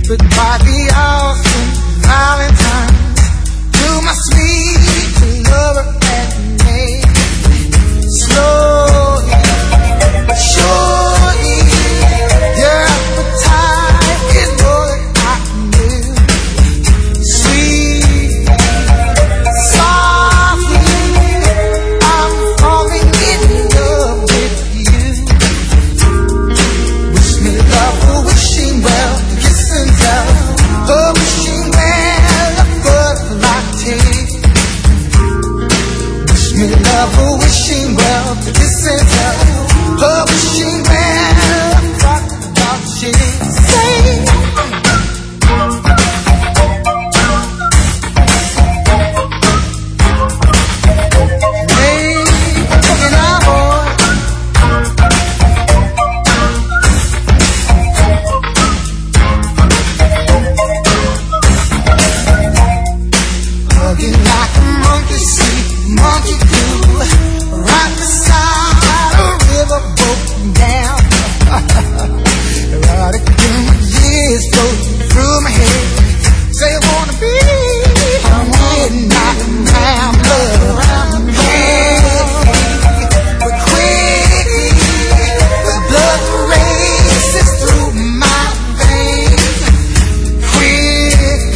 Goodbye, the awesome Valentine, to my sweet lover and me. Slowly, surely, your appetite is more than I can do. Sweet, softly, I'm falling in love with you. Wish me love, wishing well, kiss and tell. Oh, wishing well, a butterfly taste. Wish me love, wishing well, kiss and tell. Oh, wishing well, a crocodile chase. Say, like a monkey see, monkey do, right beside a river broken down. Erotic images go through my head. Say I wanna be a midnight round love. But quickly, the blood races through my veins. Quickly,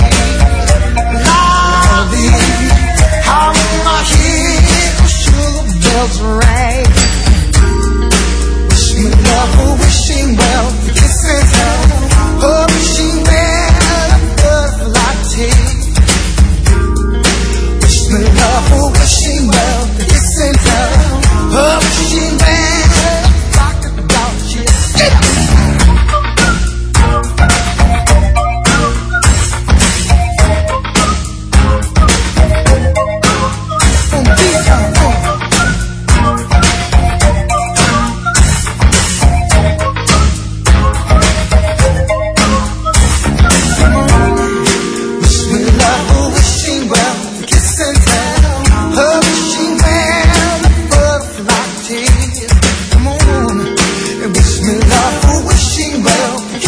how in my head the sugar bells ring. Wish me love, wishing well, kiss and tell. Oh, wishing well, a butterfly taste. Wish me love, wishing well, kiss and tell. Oh, wishing well, crocodile kiss. Wishing well,